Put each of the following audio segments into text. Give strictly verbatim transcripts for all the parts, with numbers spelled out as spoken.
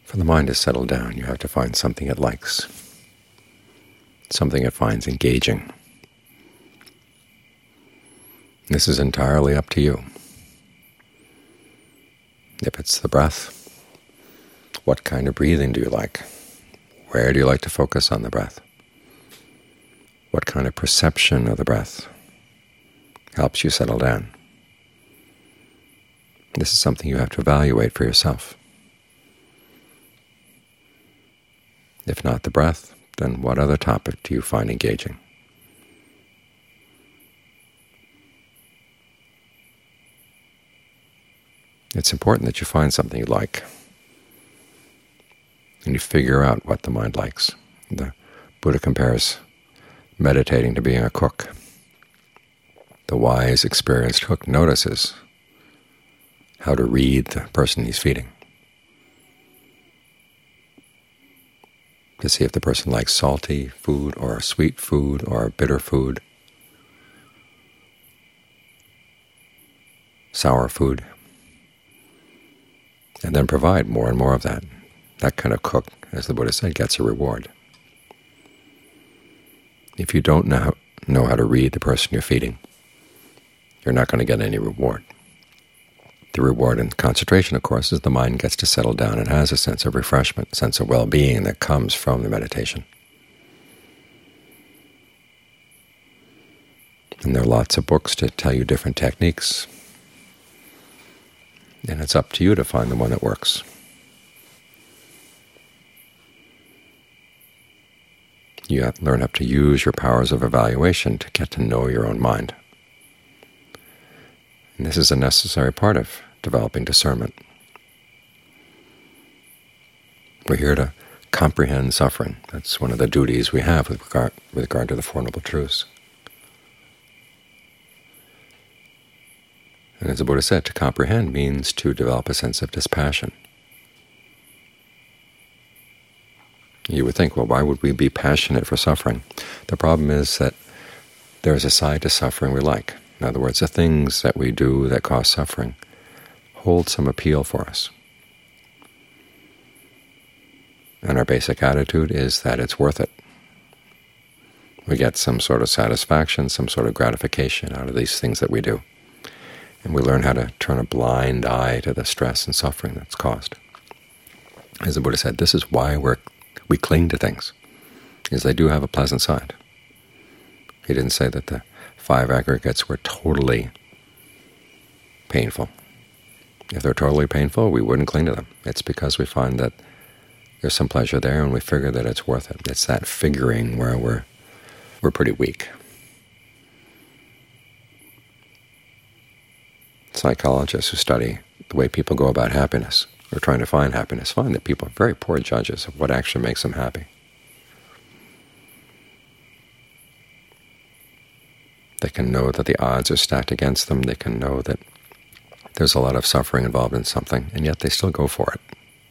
For the mind to settle down, you have to find something it likes, something it finds engaging. This is entirely up to you. If it's the breath, what kind of breathing do you like? Where do you like to focus on the breath? What kind of perception of the breath helps you settle down? This is something you have to evaluate for yourself. If not the breath, then what other topic do you find engaging? It's important that you find something you like, and you figure out what the mind likes. The Buddha compares meditating to being a cook. The wise, experienced cook notices how to read the person he's feeding, to see if the person likes salty food or sweet food or bitter food, sour food, and then provide more and more of that. That kind of cook, as the Buddha said, gets a reward. If you don't know, know how to read the person you're feeding, you're not going to get any reward. The reward in concentration, of course, is the mind gets to settle down and has a sense of refreshment, a sense of well-being that comes from the meditation. And there are lots of books to tell you different techniques, and it's up to you to find the one that works. You have to learn how to use your powers of evaluation to get to know your own mind. And this is a necessary part of developing discernment. We're here to comprehend suffering. That's one of the duties we have with regard, with regard to the Four Noble Truths. And as the Buddha said, to comprehend means to develop a sense of dispassion. You would think, well, why would we be passionate for suffering? The problem is that there is a side to suffering we like. In other words, the things that we do that cause suffering hold some appeal for us. And our basic attitude is that it's worth it. We get some sort of satisfaction, some sort of gratification out of these things that we do. And we learn how to turn a blind eye to the stress and suffering that's caused. As the Buddha said, this is why we're, we cling to things, because they do have a pleasant side. He didn't say that the five aggregates were totally painful. If they're totally painful, we wouldn't cling to them. It's because we find that there's some pleasure there, and we figure that it's worth it. It's that figuring where we're we're pretty weak. Psychologists who study the way people go about happiness or trying to find happiness find that people are very poor judges of what actually makes them happy. They can know that the odds are stacked against them. They can know that there's a lot of suffering involved in something, and yet they still go for it.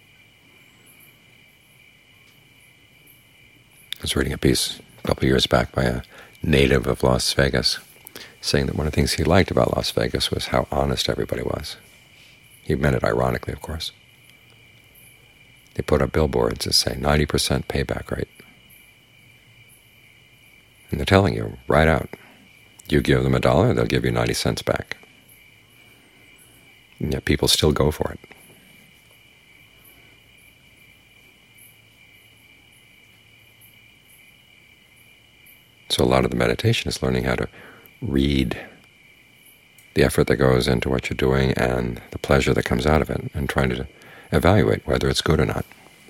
I was reading a piece a couple of years back by a native of Las Vegas, saying that one of the things he liked about Las Vegas was how honest everybody was. He meant it ironically, of course. They put up billboards that say ninety percent payback rate. And they're telling you right out, you give them a dollar, they'll give you ninety cents back. And yet people still go for it. So a lot of the meditation is learning how to read the effort that goes into what you're doing and the pleasure that comes out of it, and trying to evaluate whether it's good or not.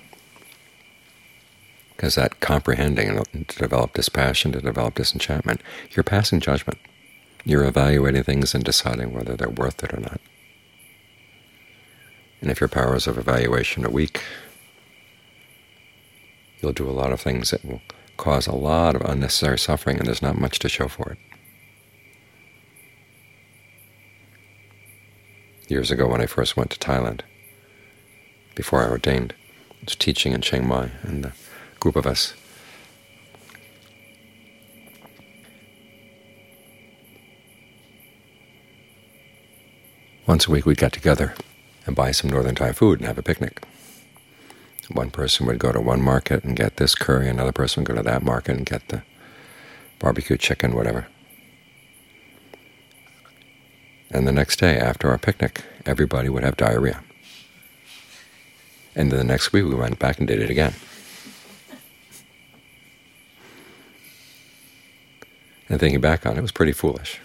Because that comprehending, and to develop dispassion, to develop disenchantment, you're passing judgment. You're evaluating things and deciding whether they're worth it or not. And if your powers of evaluation are weak, you'll do a lot of things that will cause a lot of unnecessary suffering, and there's not much to show for it. Years ago when I first went to Thailand, before I ordained, I was teaching in Chiang Mai, and a group of us once a week we'd get together and buy some northern Thai food and have a picnic. One person would go to one market and get this curry, another person would go to that market and get the barbecue chicken, whatever. And the next day, after our picnic, everybody would have diarrhea. And then the next week we went back and did it again. And thinking back on it, it was pretty foolish.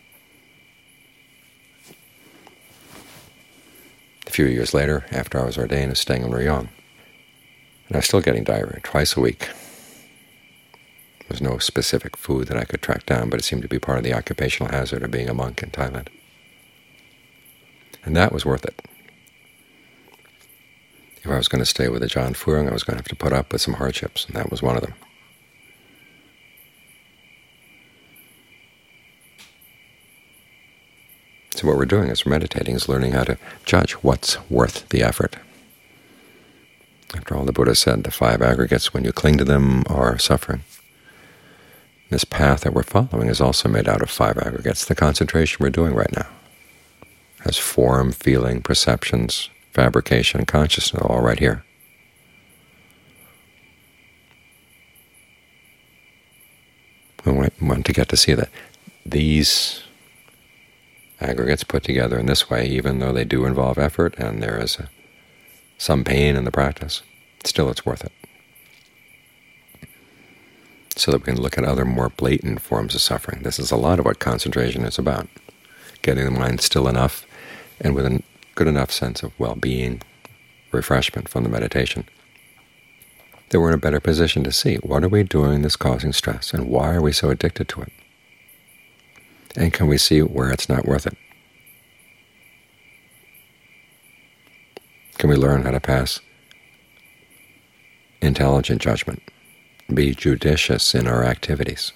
A few years later, after I was ordained, I was staying in Rayong, and I was still getting diarrhea twice a week. There was no specific food that I could track down, but it seemed to be part of the occupational hazard of being a monk in Thailand. And that was worth it. If I was going to stay with Ajahn Fuhrang, I was going to have to put up with some hardships, and that was one of them. So what we're doing as we're meditating is learning how to judge what's worth the effort. After all, the Buddha said the five aggregates, when you cling to them, are suffering. This path that we're following is also made out of five aggregates. The concentration we're doing right now has form, feeling, perceptions, fabrication, and consciousness all right here. We want to get to see that these aggregates put together in this way, even though they do involve effort and there is a, some pain in the practice, still it's worth it. So that we can look at other more blatant forms of suffering. This is a lot of what concentration is about, getting the mind still enough and with a good enough sense of well-being, refreshment from the meditation, that we're in a better position to see what are we doing that's causing stress and why are we so addicted to it. And can we see where it's not worth it? Can we learn how to pass intelligent judgment, be judicious in our activities?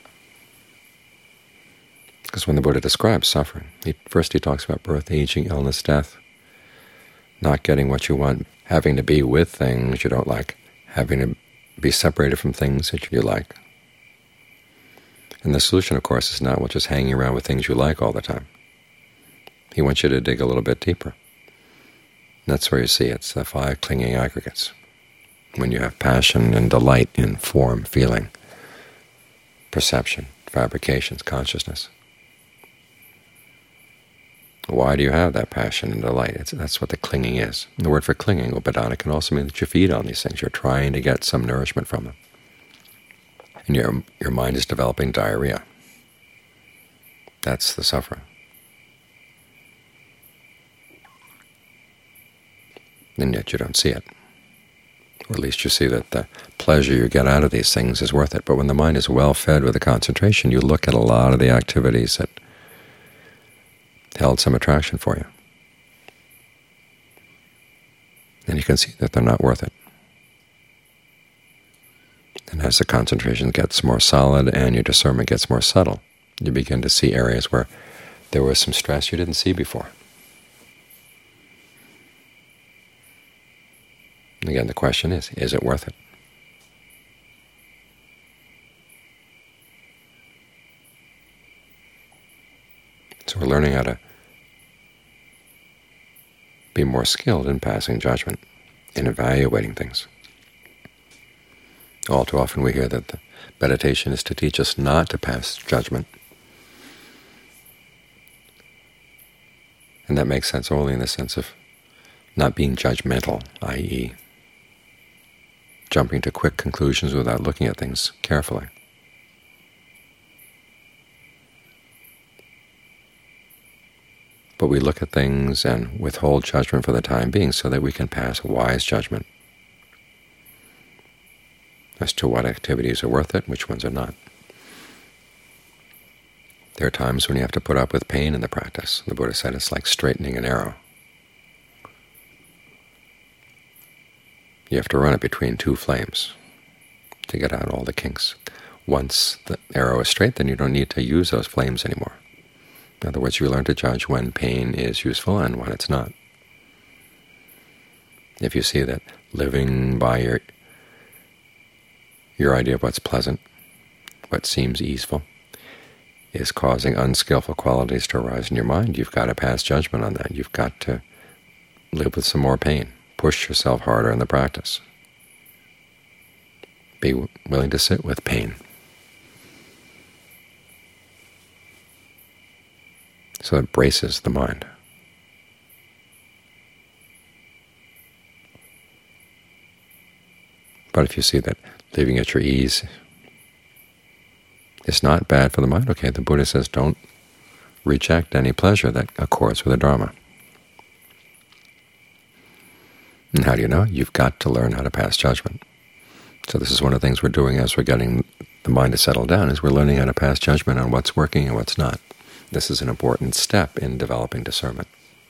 Because when the Buddha describes suffering, he, first he talks about birth, aging, illness, death, not getting what you want, having to be with things you don't like, having to be separated from things that you like. And the solution, of course, is not well, just hanging around with things you like all the time. He wants you to dig a little bit deeper. And that's where you see it's the five clinging aggregates. When you have passion and delight in form, feeling, perception, fabrications, consciousness. Why do you have that passion and delight? It's, that's what the clinging is. And the word for clinging, upadana, can also mean that you feed on these things. You're trying to get some nourishment from them. And your, your mind is developing diarrhea. That's the suffering. And yet you don't see it. Or at least you see that the pleasure you get out of these things is worth it. But when the mind is well fed with the concentration, you look at a lot of the activities that held some attraction for you, and you can see that they're not worth it. And as the concentration gets more solid and your discernment gets more subtle, you begin to see areas where there was some stress you didn't see before. And again, the question is, is it worth it? So we're learning how to be more skilled in passing judgment, in evaluating things. All too often we hear that the meditation is to teach us not to pass judgment. And that makes sense only in the sense of not being judgmental, that is jumping to quick conclusions without looking at things carefully. But we look at things and withhold judgment for the time being so that we can pass wise judgment as to what activities are worth it and which ones are not. There are times when you have to put up with pain in the practice. The Buddha said it's like straightening an arrow. You have to run it between two flames to get out all the kinks. Once the arrow is straight, then you don't need to use those flames anymore. In other words, you learn to judge when pain is useful and when it's not. If you see that living by your your idea of what's pleasant, what seems easeful, is causing unskillful qualities to arise in your mind, you've got to pass judgment on that. You've got to live with some more pain, push yourself harder in the practice. Be willing to sit with pain. So it braces the mind. But if you see that living at your ease is not bad for the mind, okay, the Buddha says don't reject any pleasure that accords with the Dharma. And how do you know? You've got to learn how to pass judgment. So this is one of the things we're doing as we're getting the mind to settle down, is we're learning how to pass judgment on what's working and what's not. This is an important step in developing discernment.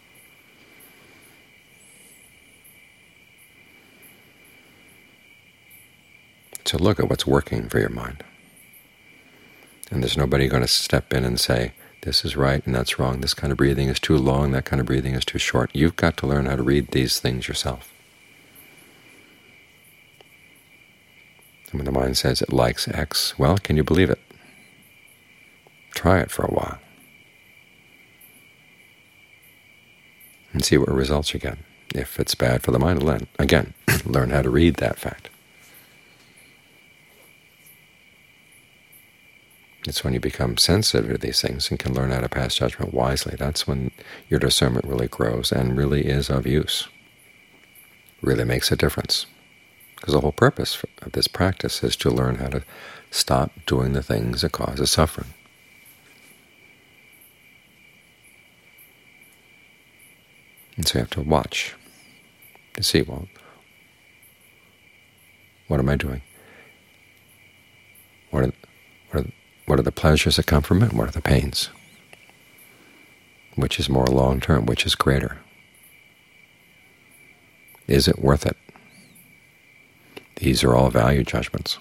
So look at what's working for your mind. And there's nobody going to step in and say, this is right and that's wrong, this kind of breathing is too long, that kind of breathing is too short. You've got to learn how to read these things yourself. And when the mind says it likes X, well, can you believe it? Try it for a while and see what results you get. If it's bad for the mind, then again, learn how to read that fact. It's when you become sensitive to these things and can learn how to pass judgment wisely. That's when your discernment really grows and really is of use, really makes a difference. Because the whole purpose of this practice is to learn how to stop doing the things that cause suffering. And so you have to watch to see, well, what am I doing? What are, what are, what are the pleasures that come from it? What are the pains? Which is more long-term? Which is greater? Is it worth it? These are all value judgments.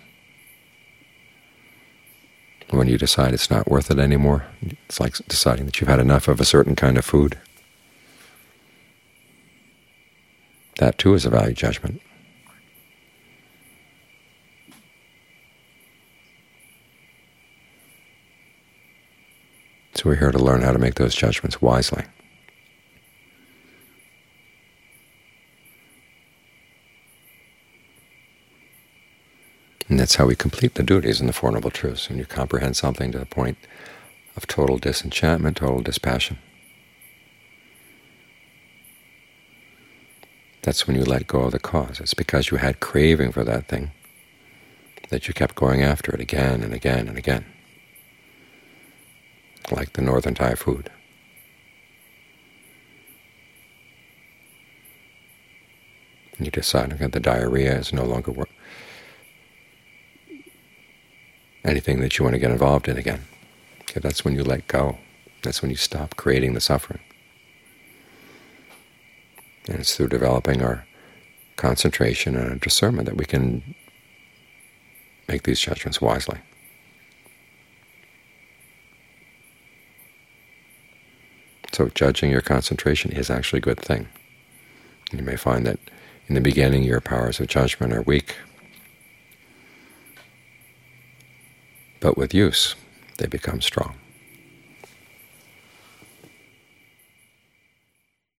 When you decide it's not worth it anymore, it's like deciding that you've had enough of a certain kind of food. That too is a value judgment. So we're here to learn how to make those judgments wisely. And that's how we complete the duties in the Four Noble Truths, when you comprehend something to the point of total disenchantment, total dispassion. That's when you let go of the cause. It's because you had craving for that thing that you kept going after it again and again and again, like the Northern Thai food. And you decide, okay, the diarrhea is no longer work. Anything that you want to get involved in again. Okay, that's when you let go. That's when you stop creating the suffering. And it's through developing our concentration and our discernment that we can make these judgments wisely. So judging your concentration is actually a good thing. You may find that in the beginning your powers of judgment are weak, but with use they become strong.